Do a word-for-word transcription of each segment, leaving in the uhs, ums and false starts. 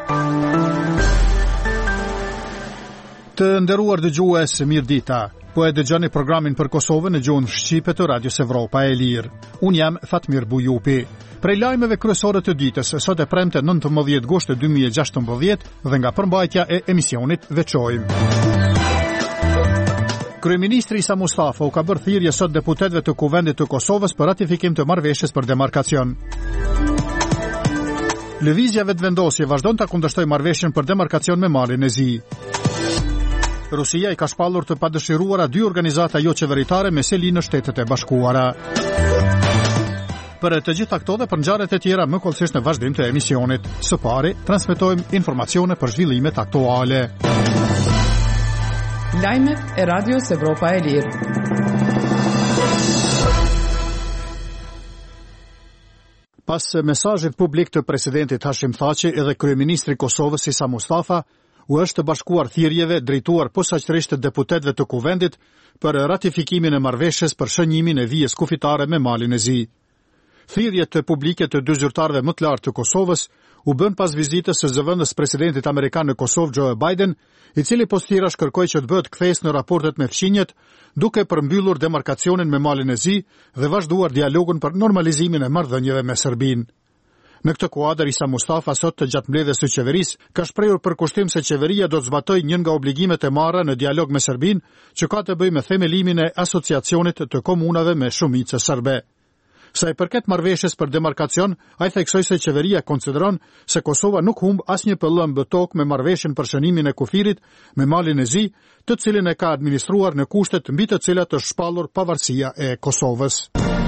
Të nderuar dëgjues, mirëdita. Po e dëgjoni programin për Kosovën në gjuhën shqipe të Radios Evropa e Lirë. Unë jam Fatmir Bujupi. Prej lajmeve kryesore të ditës, sot e premte nëntëmbëdhjetë gusht dy mijë e gjashtëmbëdhjetë dhe nga përmbajtja e emisionit veçojmë. Kryeministri Isa Mustafa u ka bërë thirrje sot deputetëve të Kuvendit të Kosovës për ratifikim të marrëveshjes për demarkacion. Lëvizja vetëvendosje vazhdon ta kundërshtoj marrëveshjen për demarkacion me Malin e Zi. Rusia i ka shpallur të padëshiruara dy organizata jo qeveritare me seli në Shtetet e Bashkuara. Për të gjitha këto dhe për ngjarjet e tjera më kollësisht në vazhdim të emisionit. Së pari, transmetojmë informacione për zhvillimet aktuale. Lajmet e Radios Evropa e Lirë. Pas mesazhit publik të presidentit Hashim Thaçi edhe kryeministri i Kosovës Isa Mustafa, u është bashkuar thirrjeve drejtuar posaçërisht të deputetëve të Kuvendit për ratifikimin e marrëveshjes për shënimin e vijës kufitare me Malin e Zi. Thirrjet të publike të dy zyrtarëve më të lartë të Kosovës u bën pas vizitës së zëvendës presidentit amerikan në Kosovë Joe Biden, i cili postirash kërkoi që të bëhet kthesë në raportet me fqinjet, duke përmbyllur demarkacionin me Malin e Zi dhe vazhduar dialogun për normalizimin e marrëdhënieve me Serbinë. Në këtë kuadër, Isa Mustafa sot të gjatë mbledhjes së qeverisë ka shprehur përkushtim se qeveria do të zbatojë një nga obligimet e marra në dialog me Serbinë, që ka të bëjë me themelimin e asociacionit të komunave me shumicë serbe. Sa i përket marrëveshjes për demarkacion, ai theksoi se qeveria konsideron se Kosova nuk humb asnjë pëllëm tokë me marrëveshjen për shënimin e kufirit me Malin e Zi, të cilin e ka administruar në kushtet mbi të cilat është shpallur pavarësia e Kosovës.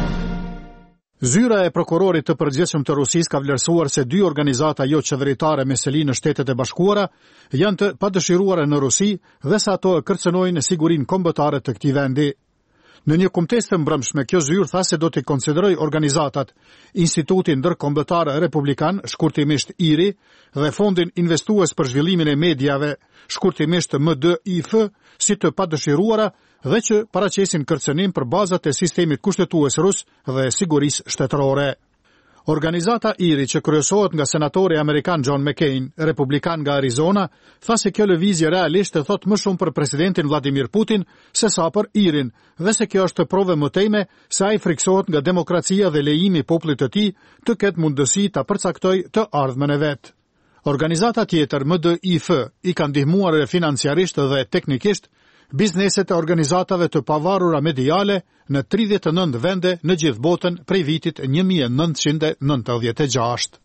Zyra e prokurorit të përgjithshëm të Rusisë ka vlerësuar se dy organizata jo qeveritare me seli në Shtetet e Bashkuara janë të padëshiruara në Rusi dhe se ato e kërcënojnë sigurinë kombëtare të këtij vendi. Në një kumtesë të mbrëmshme, kjo zyrë tha se do të konsideroj organizatat Instituti Ndërkombëtar Republikan, shkurtimisht I R I, dhe Fondin Investues për Zhvillimin e Mediave, shkurtimisht M D I F, si të padëshiruara dhe që paraqesin kërcënim për bazat e sistemit kushtetues rus dhe sigurisë shtetërore. Organizata I R I, që kryesohet nga senatori amerikan John McCain, republikan nga Arizona, tha se kjo lëvizje realisht e thot më shumë për presidentin Vladimir Putin se sa për I R I-n, dhe se kjo është prove më tejme se ai friksohet nga demokracia dhe lejimi i popullit të tij të ketë mundësi ta përcaktojë të ardhmen e vet. Organizata tjetër, M D I F, i ka ndihmuar financiarisht dhe teknikisht bizneset e organizatave të pavarura mediale në tridhjetë e nëntë vende në gjithë botën prej vitit një mijë e nëntëqind e nëntëdhjetë e gjashtë.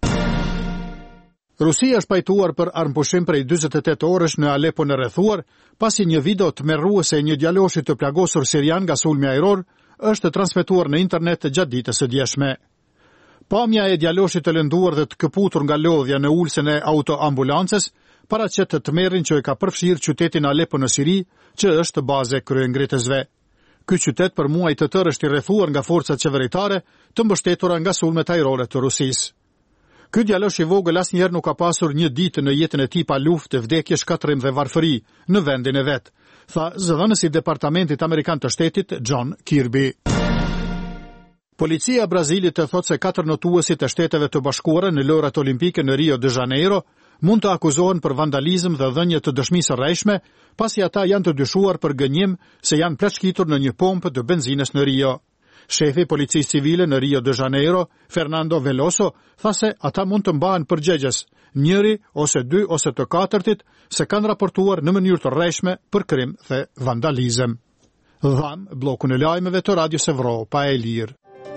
Rusia është pajtuar për armëpushim prej dyzet e tetë orësh në Aleppo në rrethuar, pasi një video tmerruese e një djaloshi të plagosur sirian nga sulmi ajror është transmetuar në internet gjatë ditës së djeshme. Pamja e djaloshit të lënduar dhe të këputur nga lodhja në ulsen e autoambulancës paraqet të tmerrin që e ka përfshirë qytetin Aleppo në Siri, që është baze kryengritësve. Ky qytet për muaj të tërë është i rrethuar nga forcat qeveritare të mbështetura nga sulmet ajrore të Rusisë. Ky djalosh i vogël asnjëherë nuk ka pasur një ditë në jetën e tij pa luftë, vdekje, shkatërrim dhe varfëri në vendin e vet, tha zëdhënësi i Departamentit Amerikan të Shtetit John Kirby. Policia e Brazilit e thot se katër notuesit e Shteteve të Bashkuara në lojrat olimpike në Rio de Janeiro mund të akuzohen për vandalizëm dhe dhënje të dëshmisë rrejshme, pasi ata janë të dyshuar për gënjim se janë pleçkitur në një pompë të benzinës në Rio. Shefi policisë civile në Rio de Janeiro, Fernando Veloso, tha se ata mund të mbahen përgjegjës, njëri ose dy ose të katërtit, se kanë raportuar në mënyrë të rrejshme për krim dhe vandalizëm. Dham bllokun e lajmeve të Radios Evropa e Lirë.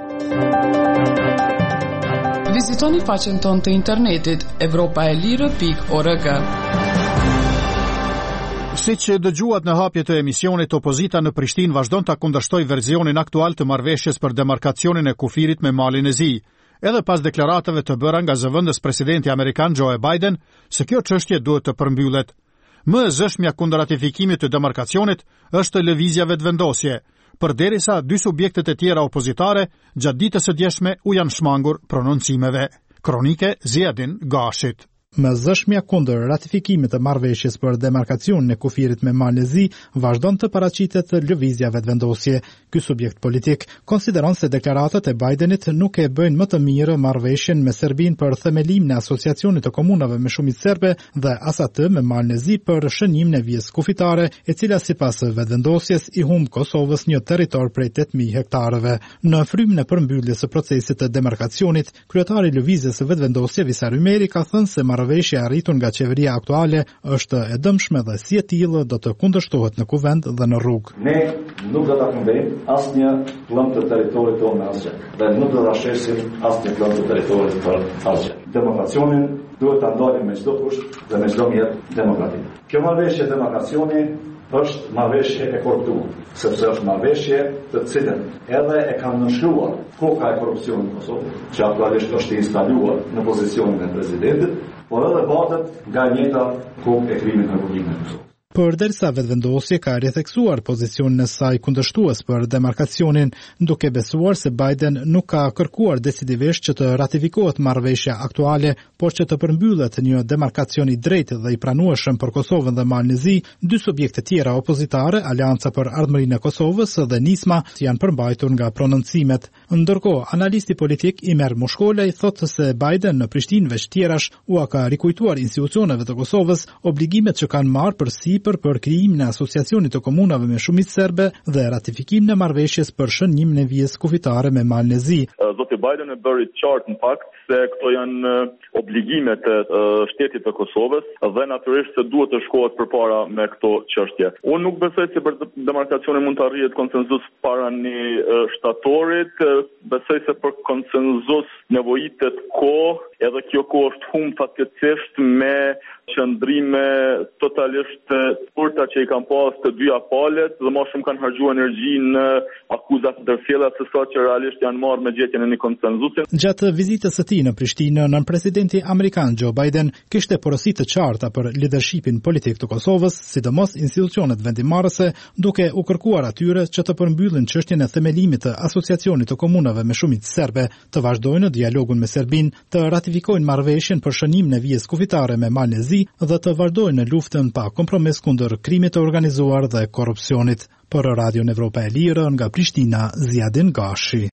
Vizitoni faqen tonë të internetit evropaelire pikë org. Siç dëgjuat në hapje të emisionit, opozita në Prishtinë vazhdon ta kundërshtoj versionin aktual të marrëveshjes për demarkacionin e kufirit me Malin e Zi, edhe pas deklaratave të bëra nga zëvendës presidenti amerikan Joe Biden se kjo çështje duhet të përmbyllet. Më e zëshmja kundër ratifikimit të demarkacionit është lëvizja vetëvendosje, përderisa dy subjektet e tjera opozitare gjatë ditës së djeshme u janë shmangur prononcimeve. Kronike Ziadin Gashit. Më zëshmja kundër ratifikimit të marrëveshjes për demarkacionin e kufirit me Malezi vazhdon të paraqitet lëvizja vetëvendosje. Ky subjekt politik konsideron se deklaratat e Bidenit nuk e bëjnë më të mirë marrëveshjen me Serbinë për themelimin e asociacionit të komunave me shumicë serbe dhe as atë me Malezi për shënimin e vijës kufitare, e cila sipas vetëvendosjes i humb Kosovës një territor prej tetë mijë hektarëve. Në frymën e përmbylljes së procesit të demarkacionit, kryetari i lëvizjes së vetëvendosje Visar Ymeri ka thënë se marrëveshja e arritur nga qeveria aktuale është e dëmshme dhe si e tillë do të kundërshtohet në kuvend dhe në rrugë. Ne nuk do ta këmbejmë asnjë pllëm të territorit tonë me asgjë dhe nuk do ta shesim asnjë pllëm të territorit për asgjë. Demarkacionin duhet ta ndalim me çdo kusht dhe me çdo mjet demokratik. Kjo marrëveshje demarkacioni është marrëveshje e korruptuar, sepse është marrëveshje të cilën edhe e kanë nënshkruar koka e korrupsionit në Kosovë, që aktualisht është instaluar në pozicionin e presidentit, por edhe batet nga njëjta kokë e krimit në Republikën e Kosovës. Përderisa vetëvendosje ka ritheksuar pozicionin e saj kundërshtues për demarkacionin, duke besuar se Biden nuk ka kërkuar decidivisht që të ratifikohet marrëveshja aktuale, por që të përmbyllet një demarkacion i drejtë dhe i pranueshëm për Kosovën dhe Malnezi, dy subjekte tjera opozitare, Alianca për Ardhmërinë e Kosovës dhe Nisma, janë përmbajtur nga prononcimet. Ndërkohë, analisti politik Imer Mushkolej thotë se Biden në Prishtinë veç tjerash ua ka rikujtuar institucioneve të Kosovës obligimet që kanë marrë përsi për për krijimin e asociacionit të komunave me shumicë serbe dhe ratifikimin e marrëveshjes për shënimin e vijës kufitare me Malnezi. Zoti Biden e bëri qartë në fakt se këto janë obligimet e shtetit të Kosovës dhe natyrisht se duhet të shkohet përpara me këto çështje. Unë nuk besoj se për demarkacionin mund të arrihet konsenzus para një shtatorit, besoj se për konsenzus nevojitet kohë, edhe kjo kohë është humbur fatkeqësisht me qëndrime totalisht të urta që i kanë pas të dyja palët dhe më shumë kanë harxhuar energji në akuza të tërfjella se sa që realisht janë marrë me gjetjen e një konsenzusi. Gjatë vizitës së tij në Prishtinë, nën presidenti amerikan Joe Biden kishte porosi të qarta për lidershipin politik të Kosovës, sidomos institucionet vendimmarrëse, duke u kërkuar atyre që të përmbyllin çështjen e themelimit të asociacionit të komunave me shumicë serbe, të vazhdojnë dialogun me Serbinë, të ratifikojnë marrëveshjen për shënimin e vijës kufitare me Malnezi dhe të vazhdojnë në luftën pa kompromis kundër krimit të organizuar dhe korrupsionit. Për Radio Evropa e Lirë nga Prishtina, Ziadin Gashi.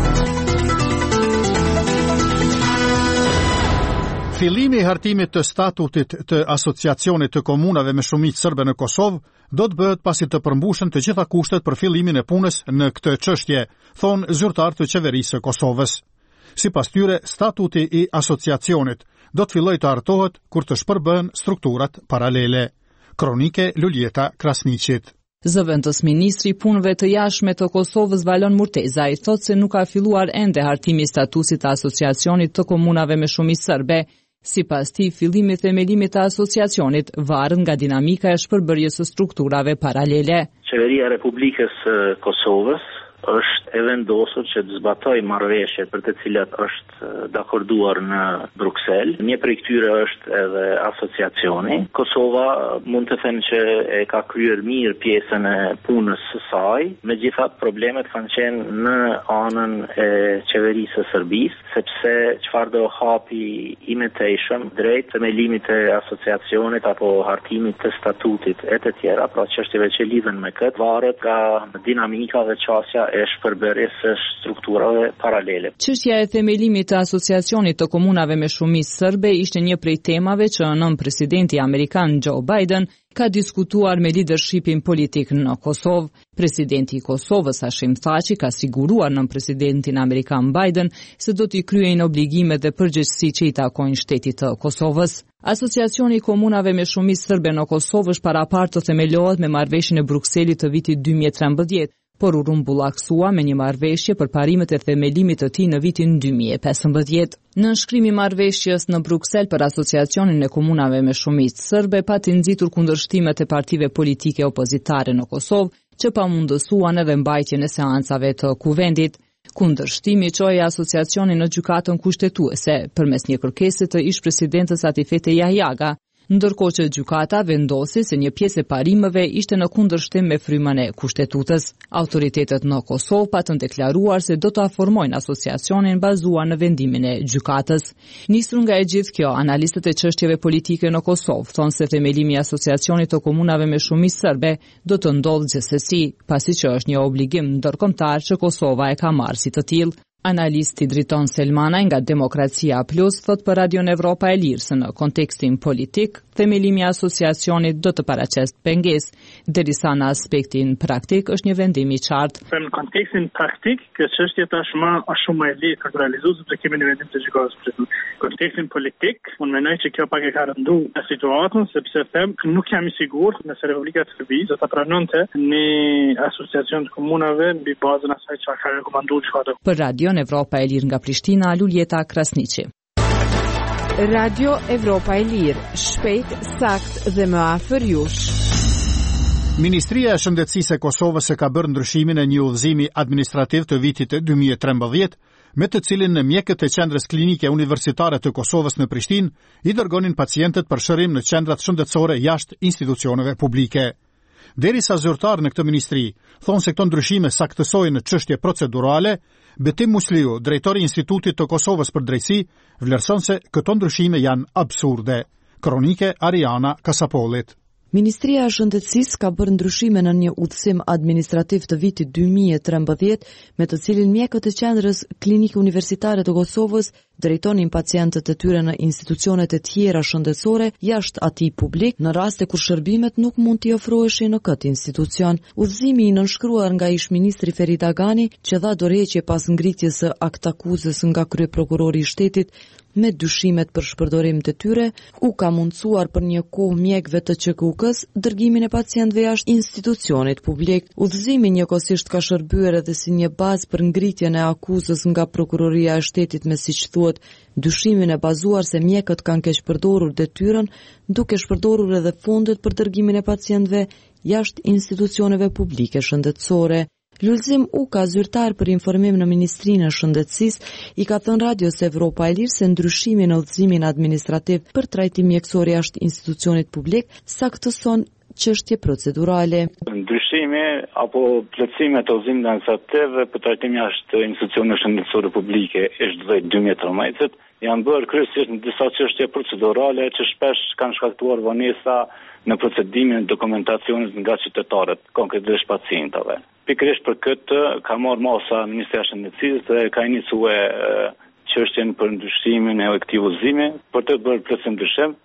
Fillimi i hartimit të statutit të asociacionit të komunave me shumicë serbe në Kosovë do të bëhet pasi të përmbushen të gjitha kushtet për fillimin e punës në këtë çështje, thonë zyrtar të qeverisë së Kosovës. Sipas tyre, statuti i asociacionit do të fillojë të hartohet kur të shpërbëhen strukturat paralele. Kronike Luljeta Krasniqit. Zëvendës ministri i punëve të jashtme të Kosovës Valon Murteza i thotë se nuk ka filluar ende hartimi i statusit të asociacionit të komunave me shumicë serbe. Sipas tij, fillimi i themelimit të asociacionit varet nga dinamika e shpërbërjes së strukturave paralele. Qeveria e Republikës së Kosovës është e vendosur që të zbatoj marrëveshjet për të cilat është dakorduar në Bruksel. Një prej këtyre është edhe asociacioni. Kosova mund të them që e ka kryer mirë pjesën e punës së saj, megjithatë problemet kanë qenë në anën e qeverisë së Serbisë, sepse çfarë do hapi i mëtejshëm drejt themelimit të asociacionit apo hartimit të statutit e të tjera, pra çështjeve që lidhen me këtë, varet nga dinamika dhe qasja e shpërbërjes së strukturave paralele. Çështja e themelimit të asociacionit të komunave me shumicë serbe ishte një prej temave që nën presidenti amerikan Joe Biden ka diskutuar me lidershipin politik në Kosovë. Presidenti i Kosovës Hashim Thaçi ka siguruar nën presidentin amerikan Biden se do t'i kryejnë obligimet dhe përgjegjësi që i takojnë shtetit të Kosovës. Asociacioni i komunave me shumicë serbe në Kosovë është parapar të themelohet me marrëveshjen e Brukselit të vitit dy mijë e trembëdhjetë. Por u rumbullaksua me një marrëveshje për parimet e themelimit të tij në vitin dy mijë e pesëmbëdhjetë. Në shkrim i marrëveshjes në Bruksel për asociacionin e komunave me shumicë serbe pati nxitur kundërshtimet e partive politike opozitare në Kosovë, që pamundësuan edhe mbajtjen e seancave të kuvendit. Kundërshtimi çoi asociacionin në gjykatën kushtetuese përmes një kërkese të ish presidentës Atifete Jahjaga. ndërkohë që gjykata vendosi se një pjesë e parimeve ishte në kundërshtim me frymën e kushtetutës. Autoritetet në Kosovë patën deklaruar se do të formojnë asociacionin bazuar në vendimin e gjykatës. Nisur nga e gjithë kjo, analistët e çështjeve politike në Kosovë thonë se themelimi i asociacionit të komunave me shumicë serbe do të ndodhë gjithsesi, pasi që është një obligim ndërkombëtar që Kosova e ka marrë si të tillë. Analisti Driton Selmanaj nga Demokracia Plus thot për Radion Evropa e Lirë se në kontekstin politik, themelimi i asociacionit do të paraqesë pengesë, derisa në aspektin praktik është një vendim i qartë. Në kontekstin praktik, kjo çështje tashmë është shumë e lehtë për realizuar sepse kemi një vendim të gjykatës. Në kontekstin politik, unë mendoj që kjo pak e ka rënduar situatën, sepse them nuk jam i sigurt nëse Republika e Serbisë do ta pranonte një asociacion të komunave mbi bazën asaj çka ka rekomanduar gjykata. Për Radio Evropa e Lirë nga Prishtina, Luljeta Krasniqi. Radio Evropa e Lirë, shpejt, sakt dhe më afër jush. Ministria e Shëndetësisë e Kosovës e ka bërë ndryshimin e një udhëzimi administrativ të vitit dy mijë e trembëdhjetë, me të cilin në mjekët e qendrës klinike universitare të Kosovës në Prishtinë i dërgonin pacientët për shërim në qendrat shëndetësore jashtë institucioneve publike. Derisa zyrtar në këtë ministri thonë se këto ndryshime saktësojnë në çështje procedurale, Betim Musliu, drejtori i Institutit të Kosovës për Drejtësi, vlerëson se këto ndryshime janë absurde. Kronike Ariana Kasapolit. Ministria e Shëndetësisë ka bërë ndryshime në një udhëzim administrativ të vitit dy mijë e trembëdhjetë, me të cilin mjekët e qendrës klinike universitare të Kosovës drejtonin pacientët e tyre në institucionet e tjera shëndetësore jashtë atij publik, në raste kur shërbimet nuk mund t'i ofroheshin në këtë institucion. Udhëzimi i nënshkruar nga ish-ministri Ferit Agani, që dha dorëheqje pas ngritjes së aktakuzës nga kryeprokurori i shtetit, me dyshimet për shpërdorim të tyre, u ka mundësuar për një kohë mjekëve të Q K U-s dërgimin e pacientëve jashtë institucionit publik. Udhëzimi njëkohësisht ka shërbyer edhe si një bazë për ngritjen e akuzës nga prokuroria e shtetit, me siç thuhet, dyshimin e bazuar se mjekët kanë keq përdorur detyrën, duke shpërdorur edhe fondet për dërgimin e pacientëve jashtë institucioneve publike shëndetësore. Lulzim U ka zyrtar për informim në Ministrinë e Shëndetësisë i ka thënë Radios Evropa e Lirë se ndryshimi në udhëzimin administrativ për trajtim mjekësor jashtë institucionit publik saktëson çështje procedurale. Ndryshimi apo plotësimi të udhëzimit administrativ për trajtim jashtë institucioneve shëndetësore publike është dhjetë dy mijë e trembëdhjetë janë bërë kryesisht në disa çështje procedurale që shpesh kanë shkaktuar vonesa në procedimin e dokumentacionit nga qytetarët, konkretisht pacientëve. Pikërisht për këtë ka marrë masa Ministria e Shëndetësisë dhe ka iniciuar çështjen për ndryshimin e këtij udhëzimi për të bërë plotësim ndryshim,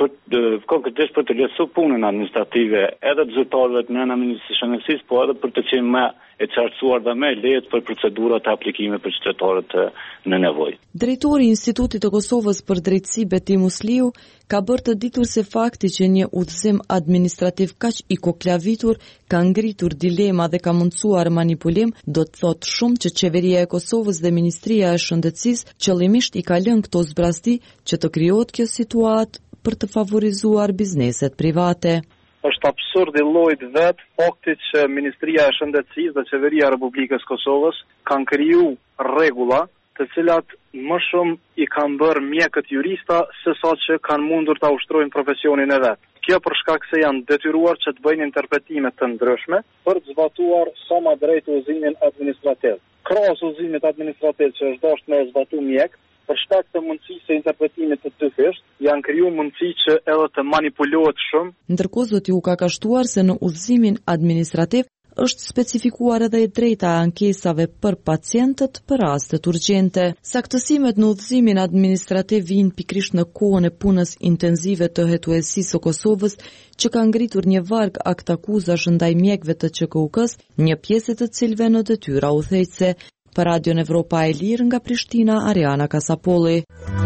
për konkretisht për të lehtësuar punën administrative edhe të zyrtarëve të nëna Ministrisë së Shëndetësisë, po edhe për të qenë më e qartësuar dhe më lehtë për procedurat e aplikimit për qytetarët në nevojë. Drejtori i Institutit të Kosovës për Drejtësi Betim Musliu ka bërë të ditur se fakti që një udhëzim administrativ kaq i koklavitur ka ngritur dilema dhe ka mundësuar manipulim, do të thotë shumë që qeveria e Kosovës dhe Ministria e Shëndetësisë qëllimisht i ka lënë këto zbrasti që të krijohet kjo situatë për të favorizuar bizneset private. Është absurd i llojit vet fakti që Ministria e Shëndetësisë dhe Qeveria e Republikës Kosovës kanë kriju rregulla të cilat më shumë i kanë bërë mjekët jurista se sa që kanë mundur ta ushtrojnë profesionin e vet. Kjo për shkak se janë detyruar që të bëjnë interpretime të ndryshme për të zbatuar sa më drejt udhëzimin administrativ. Krahas udhëzimit administrativ që është dashur me zbatu mjek, për shkak të mundësisë së interpretimit të dyfisht, janë krijuar mundësi që edhe të manipulohet shumë. Ndërkohë zoti u ka kashtuar se në udhëzimin administrativ është specifikuar edhe e drejta e ankesave për pacientët për rastet urgjente. Saktësimet në udhëzimin administrativ vijnë pikërisht në kohën e punës intenzive të hetuesisë së Kosovës, që ka ngritur një varg aktakuzash ndaj mjekëve të Q K U-s, një pjesë të cilëve në detyra udhëheqëse. Për Radion Evropa e Lirë nga Prishtina, Ariana Kasapolli.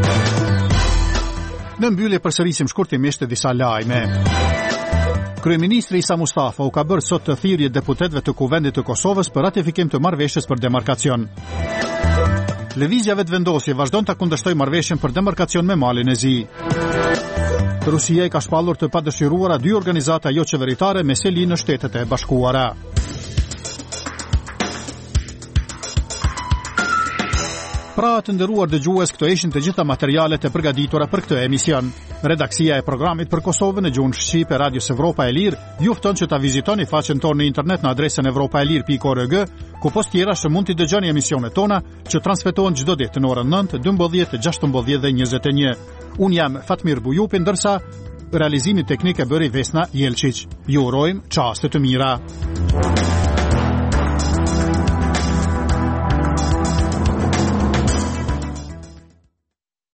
Në mbyllje përsërisim shkurtimisht disa lajme. Kryeministri Isa Mustafa u ka bërë sot të thirrje deputetëve të Kuvendit të Kosovës për ratifikim të marrëveshjes për demarkacion. Lëvizja vetëvendosje vazhdon ta kundërshtojë marrëveshjen për demarkacion me Malin e Zi. Rusia i ka shpallur të padëshiruara dy organizata jo qeveritare me seli në Shtetet e Bashkuara. Pra të nderuar dëgjues, këto ishin të gjitha materialet e përgatitura për këtë emision. Redaksia e programit për Kosovën në gjuhën shqipe Radios Evropa e Lirë ju fton që ta vizitoni faqen tonë në internet në adresën evropaelir pikë org, ku post tjera që mund t'i dëgjoni emisionet tona që transmetohen çdo ditë në orën nëntë, dymbëdhjetë, gjashtëmbëdhjetë dhe njëzet e një. Unë jam Fatmir Bujupi, ndërsa realizimi teknik e bëri Vesna Jelčić. Ju urojmë çaste të mira.